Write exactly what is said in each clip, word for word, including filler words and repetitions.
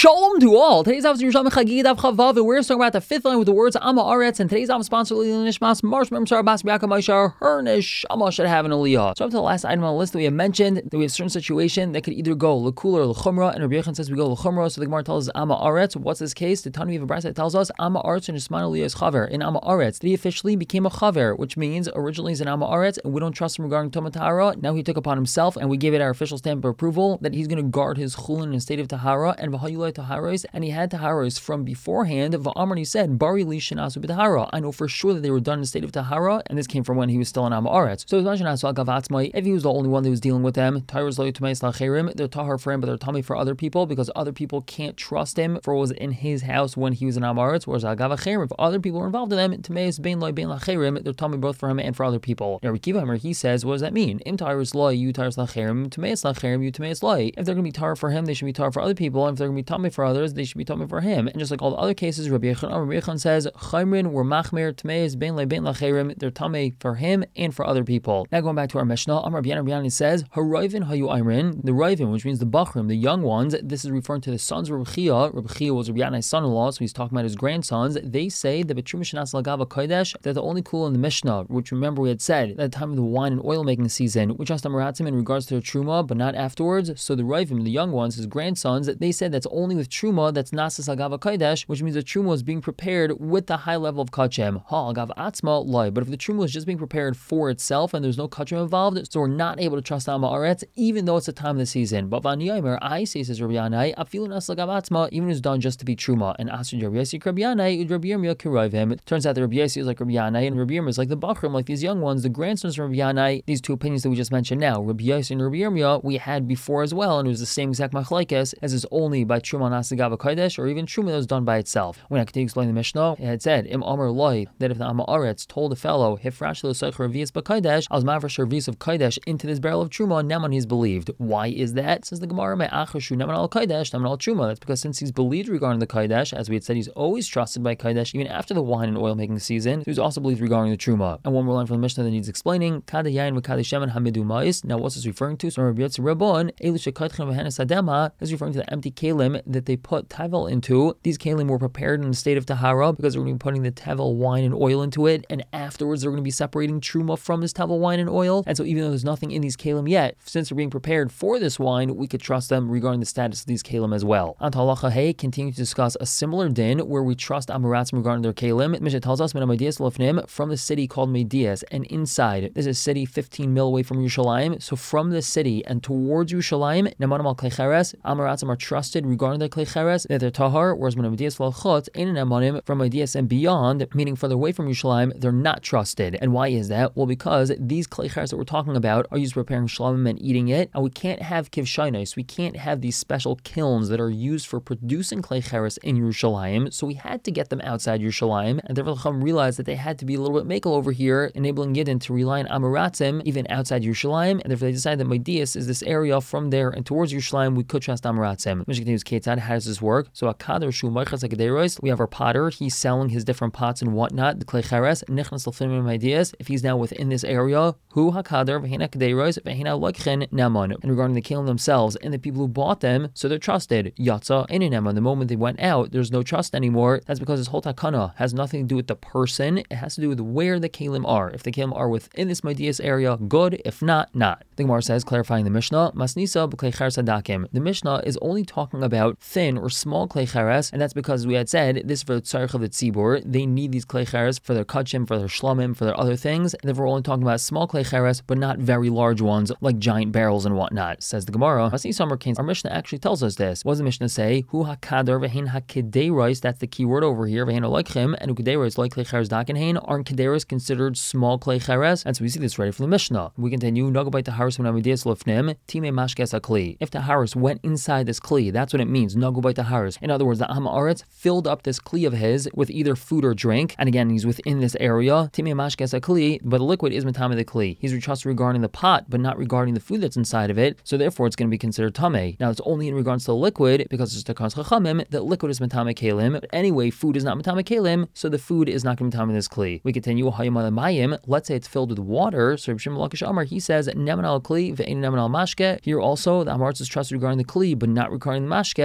Shalom to all. Today's Avos Yerushalmi Chagigah Daf Chavav, and we're talking about the fifth line with the words Ama Aretz. And today's Avos sponsor Lili Nishmas Marsh Memsar Bas Biaka Maishar. Her Neshama should have an Aliyah. So up to the last item on the list that we have mentioned, that we have a certain situation that could either go L'Kula or L'Chumra, and Rabbi Yechon says we go L'Chumra. So the Gemara tells us Ama Aretz. What's this case? The Tanu of Abrasa tells us Ama Aretz and Nisman Aliyah is Chaver. In Ama Aretz, that he officially became a Chaver, which means originally he's an Ama Aretz, and we don't trust him regarding Toma Tahara. Now he took upon himself, and we gave it our official stamp of approval that he's going to guard his Chulin in a state of Tahara and V'hayulai Taharos, and he had Taharos from beforehand. V'amar, he said, Bari li shenasu b'Tahara. I know for sure that they were done in a state of Tahara, and this came from when he was still in Am Aretz. So if he was the only one that was dealing with them, Taharos lo yutumeis lacherim, they're Tahar for him, but they're tummy for other people, because other people can't trust him for what was in his house when he was in Am Aretz, whereas Agav Acherim, if other people were involved in them, Tumeis bein lo bein lacherim, they're tummy both for him and for other people. Now, Rikiva, he says, what does that mean? Im Taharos lo you Taharos lacherim, Tumeis lacherim, you Tumeis lo. If they're going to be Tahar for him, they should be Tahar for other people, and if they're going to be tummy for others, they should be tummy for him. And just like all the other cases, Rabbi Yechon, Rabbi Yechon says, Chaimrin were machmer, Tumeis bein le bein lacherim, they're tummy for him and for other people. Now going back to our Mishnah, Amar Rabbi Yana says, Harayvin hayu ayrin, the Rayvin, which means the Bachrim, the young ones, this is referring to the sons of Rabbi Chia. Rabbi Chia was Rabbi Yana's son-in-law, so he's talking about his grandsons. They say that B'trum Shenas Lagava Kodesh, that the only cool in the Mishnah, which remember we had said at the time of the wine and oil making season, which asked Amaratzim in regards to the Truma, but not afterwards. So the Rayvim, the young ones, his grandsons, they said that's only with Truma, that's Nasas Lagava Kodesh, which means the Truma was being prepared with the high level of Kachem. Ha, Agav Atzma, Lai. But if the Truma was just being prepared for itself and there's no Kachem involved, so we're not able to trust Ama Aretz, even though it's the time of the season. But Vani Yomer, I say, says Rabbi Yanai, Afilu Nas Lagav Atzma, even if it's done just to be Truma. And Asr Rabbi Yossi, Rabbi Yanai, Rabbi Yirmiyah Kirayvim. It turns out that Rabbi Yossi is like Rabbi Yanai, and Rabbi Yirmiyah is like the Bachrim, like these young ones, the grandsons of Rabbi Yanai. These two opinions that we just mentioned now, Rabbi Yossi and Rabbi Yirmiyah, we had before as well, and it was the same exact machlekes as is only by Truma Nas Lagav Kodesh, or even Truma that was done by itself. When I continue to explain the Mishnah, it had said, Im Amar Loi, that if the Ama Aretz told a fellow, Hifrash lo Seicher Revius B'Kodesh, I was mavrash Revius of Kodesh into this barrel of Truma, Naman he's believed. Why is that? Says the Gemara, Me Achashu Naman al Kodesh, Naman al Truma. That's because since he's believed regarding the Kodesh, as we had said, he's always trusted by Kodesh, even after the wine and oil making season, so he's also believed regarding the Truma. And one more line from the Mishnah that needs explaining, Kada Yain V'Kada Shemen Hamidu Mais. Now what's this referring to? So Rabbi Yotzi Rabbon, Elu Shekaytchem V'Henes Adema, is referring to the empty kalim that they put Tavel into. These kalim were prepared in the state of Tahara because they're going to be putting the Tavel wine and oil into it, and afterwards they're going to be separating Truma from this Tavel wine and oil. And so even though there's nothing in these kalim yet, since they're being prepared for this wine, we could trust them regarding the status of these kalim as well. On Halacha Hey, continue to discuss a similar din where we trust Amaratzim regarding their kalim. Mishnah tells us from the city called Medias, and inside, this is a city fifteen mil away from Yerushalayim. So from the city and towards Yerushalayim, Namanim al Kleicheres, Amaratzim are trusted regarding their Kleicheres, that they're Tahar, whereas when Medias Lachot, Ein Namanim from Medias and beyond, meaning further away from Yerushalayim, they're not trusted. And why is that? Well, because these Kleicheres that we're talking about are used for preparing Shalom and eating it, and we can't have Kivshainos, we can't have these special kilns that are used for producing Kleicheres in Yerushalayim, so we had to get them outside Yerushalayim, and therefore Chacham realized that they had to be a little bit makel over here, enabling Yidden to rely on Amaratzim even outside Yerushalayim, and therefore they decided that Medias is this area from there and towards Yerushalayim we could trust Amaratzim. Mishnah continues, Ketzad, how does this work? So a kader shu meichas hakaderos, we have our potter, he's selling his different pots and whatnot, the Kleicheres, nichnas l'fimim Medias, if he's now within this area, hu hakader v'hina kaderos v'hina loikchen naman. And regarding the kalim themselves and the people who bought them, so they're trusted. Yatza in naman. The moment they went out, there's no trust anymore. That's because this whole takana has nothing to do with the person. It has to do with where the kalim are. If the kalim are within this Medias area, good. If not, not. The Gemara says, clarifying the Mishnah, Masnisa b'kleicheres hadakim. The Mishnah is only talking about thin or small kleicheres, and that's because we had said this is for the tzarich of the tzibur. They need these kleicheres for their kachim, for their shlomim, for their other things. And therefore, we're only talking about small kleicheres, but not very large ones like giant barrels and whatnot. Says the Gemara, Masnisa Merkain. Our Mishnah actually tells us this. What does the Mishnah say? Hu hakadar v'hein hakedeiros. That's the key word over here. V'hein aloikchim and ukedeiros like kleicheres dakenhein. Aren't kedeiros considered small kleicheres? And so we see this right from the Mishnah. We continue. Nagabay taharis when Amedias lofnim time mashkes akli. If taharis went inside this kli, that's what it means. Nagabay taharis. In other words, the Am Aretz filled up this kli of his with either food or drink, and again, he's within this area. Time mashkes akli, but the liquid is matame the kli. He's trusted regarding the pot, but not regarding the food that's inside of it. So therefore, it's going to be considered tame. Now, it's only in regards to the liquid because it's takas chachamim that liquid is matame kalim. But anyway, food is not matame kalim, so the food is not going to be matame this kli. We continue. Let's say it's filled with water. So Reb Shimon Lakish Amar, he says neman al kli ve'ein neman al mashke. Here also, the Amaretz is trusted regarding the kli, but not regarding the mashke.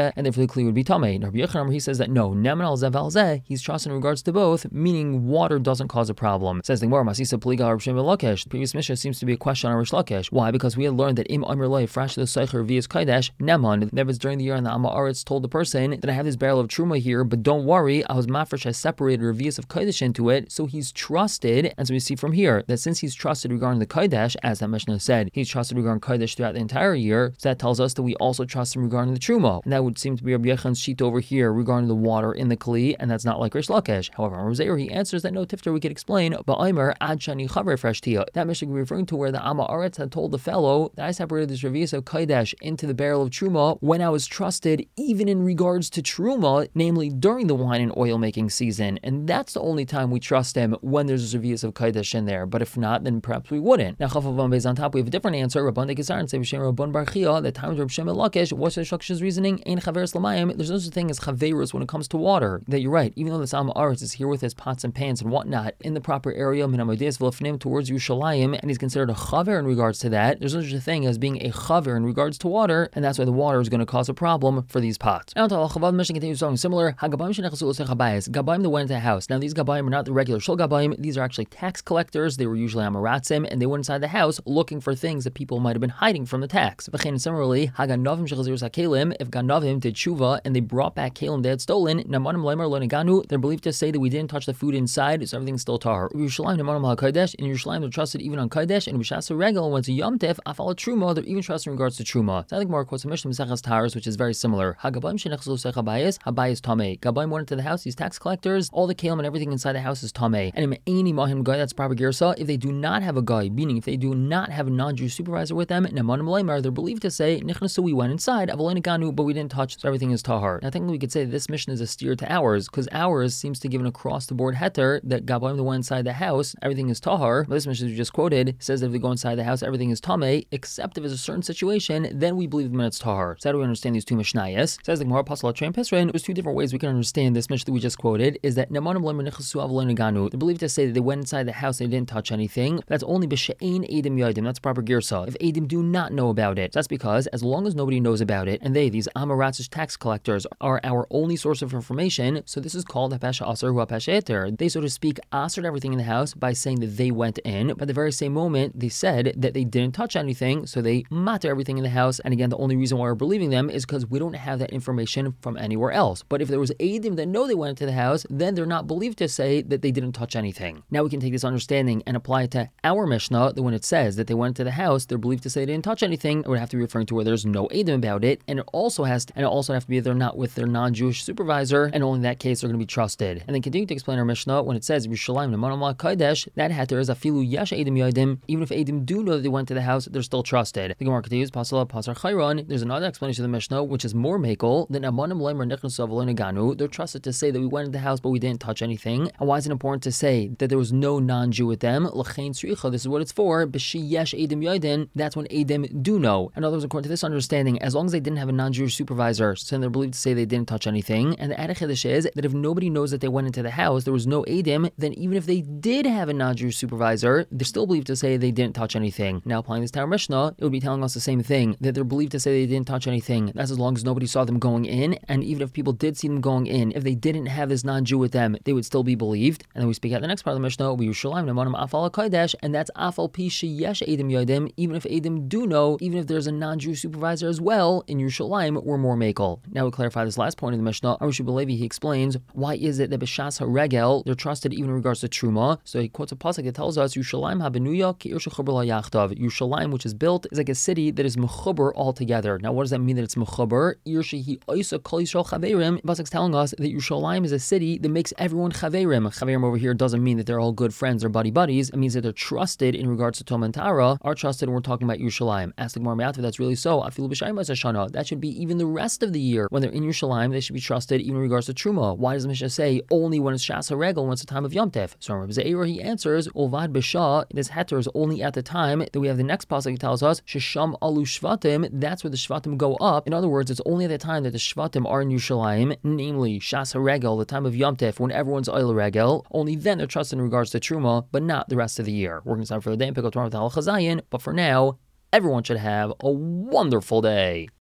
zeh, and therefore the kli would be tamei. Rabbi Yochanan, he says that no, neman al zeh val zeh, he's trusted in regards to both, meaning water doesn't cause a problem. Says the Gemara, Masisa Pliga Rav Shimon Lakish. The previous Mishnah seems to be a question on Rish Lakish. Why? Because we had learned that im amr loy fresh the seicher vias kaidesh neman. That was during the year and the Amma Aretz told the person that I have this barrel of truma here, but don't worry, I was mafresh has separated revius of kaidesh into it, so he's trusted. And so we see from here that since he's trusted regarding the kaidesh, as that Mishnah said, he's trusted regarding kaidesh throughout the entire year. So that tells us that we also trust him regarding the truma, and that would seem to be Rabbi Yechan's sheet over here regarding the water in the kli, and that's not like Rish Lakish. However, Rav he answers that no tifter we could explain, but Aimer ad shani chaver fresh tia. That Mishnah we're referring to where the Amma Aretz had told the fellow that I separated this revius of kaidesh into the barrel of truma when I was trusted even in regards to truma, namely during the wine and oil making season, and that's the only time we trust him, when there's a revius of kaidesh in there. But if not, then perhaps we wouldn't. Now Chafavon Beis on top, we have a different answer. Rabban Dekisar and say B'Shem Rabban Bar Chia, the time of Reb Shimon Lakish. What's the Shlakish's reasoning? Ein chaveres l'mayim. There's no such thing as chaverus when it comes to water. That you're right. Even though the Amma Aretz is here with his pots and pans and whatnot in the proper area, min hamodeis v'lefnim towards Yerushalayim, and he's considered a chaver in regards to that. There's no such a thing as being a chaver in regards to water, and that's why the water is going to cause a problem for these pots. Now, Al Chavad Mishnah continues something similar. Hagabayim shenechasu l'sech habayis. Gabayim that went into the house. Now, these gabayim are not the regular shul gabayim. These are actually tax collectors. They were usually amaratzim, and they went inside the house looking for things that people might have been hiding from the tax. V'chein similarly, haganavim shechazirus hakelim. If ganavim did tshuva and they brought back kelim they had stolen, namanim leimer lo neganu. They're believed to say that we didn't touch the food inside, so everything's still tar. Yerushalayim namanim al kaidesh. In Yerushalayim they're trusted even on kaidesh, and b'shas regel went to Yom Tov afal truma. They're even trusted in regards to truma. So I think more quotes a Mishnah Mesechas Taharos, which is very similar. Hagabayim shenechzu l'sech habayis. Habayis tamei. Gabayim went into the house. These tax collectors, all the kelim and everything inside the house is tamei. And im eini mahim guy, that's proper girsa. If they do not have a guy, meaning if they do not have a non-Jew supervisor with them, namanim leimer, they're believed to say nichnasu, we went inside, avalein ganu, but we didn't touch, so everything is tahar. Now, I think we could say that this mission is a steer to ours, because ours seems to give an across-the-board heter that gabayim that went inside the house, everything is tahar. But this mission we just quoted says that if they go inside the house, everything is tamei, except if it's a certain situation, then we believe them when it's tahar. So how do we understand these two mishnayos? Says the Gemara Pasal Train Pisrin. There's two different ways we can understand this mission that we just quoted. Is that namanim leimer nichnasu avalein ganu? They're believed to say that they went inside the house, they didn't touch anything. That's only b'she'ein edim yadim. That's proper girsa. If edim do not know about it, so that's because as long as nobody knows about it, and they, these amaratzish tax collectors, are our only source of information, so this is called hapesha aser hu hapesha eter. They, so to speak, asered everything in the house by saying that they went in, but at the very same moment they said that they didn't touch anything, so they matter everything in the house. And again, the only reason why we're believing them is because we don't have that information from anywhere else. But if there was edim that know they went into the house, then they're not believed to say that they didn't touch anything. Now we can take this understanding and apply it to our Mishnah, that when it says that they went into the house, they're believed to say they didn't touch anything. It would have to be referring to where there's no edim about it, and it also has to, and it also have to be they're not with their non-Jewish supervisor, and only in that case they're going to be trusted. And then continue to explain our Mishnah when it says Yerushalayim namanim al kaidesh, that heter is afilu yesh edim yadim. Even if edim do know that they went to the house, they're still trusted. The Gemara continues pasal pasar chayron. There's another explanation of the Mishnah which is more makel than namanim leimer nichnasu avalein ganu. They're trusted to say that we went into the house but we didn't touch anything. And why is it important to say that there was no non-Jew with them? L'chein tzricha. This is what it's for. B'shi yesh edim yadim. That's when edim do know. In other words, according to this understanding, as long as they didn't have a non-Jewish supervisor, so they're believed to say they didn't touch anything. And the Adach Chedesh is that if nobody knows that they went into the house, there was no edim, then even if they did have a non-Jewish supervisor, they're still believed to say they didn't touch anything. Now, applying this to our Mishnah, it would be telling us the same thing, that they're believed to say they didn't touch anything. That's as long as nobody saw them going in, and even if people did see them going in, if they didn't have this non-Jew with them, they would still be believed. And then we speak out the next part of the Mishnah, we Yerushalayim namanim afal kaidesh, and that's afal pi sheyesh edim yadim. Even if edim do know, even if there's a non-Jewish supervisor as well, in Yerushalayim we're more makel. Now we clarify this last point in the Mishnah. Arush Belevi, he explains why is it that b'shas haregel they're trusted even in regards to truma. So he quotes a pasuk that tells us Yerushalayim habenuya ki ir shechuber la yachtav. Yerushalayim, which is built, is like a city that is mechuber altogether. Now what does that mean that it's mechuber? Ir shehi oisa kol yisrael chaverim. Pasuk's telling us that Yerushalayim is a city that makes everyone chaverim. Chaverim over here doesn't mean that they're all good friends or buddy buddies. It means that they're trusted in regards to Tom and Tara, are trusted when we're talking about Yerushalayim. Ask the Gemara Me'atva, that's really so. Afilu b'shayim hashana. That should be even the rest of the year. When they're in Yerushalayim, they should be trusted even in regards to Truma. Why does the Mishnah say only when it's Shas HaRegel, when it's the time of Yom Tov? So Rabbi Ze'er, he answers, Ovad b'shah, this heter is only at the time that we have the next pasuk that tells us, Shesham alu shvatim, that's where the shvatim go up. In other words, it's only at the time that the shvatim are in Yerushalayim, namely Shas HaRegel, the time of Yom Tov, when everyone's Oil Regel, only then they're trusted in regards to Truma, but not the rest of the year. We're going to start for the day and pick up tomorrow with Halacha Zayin, but for now, everyone should have a wonderful day.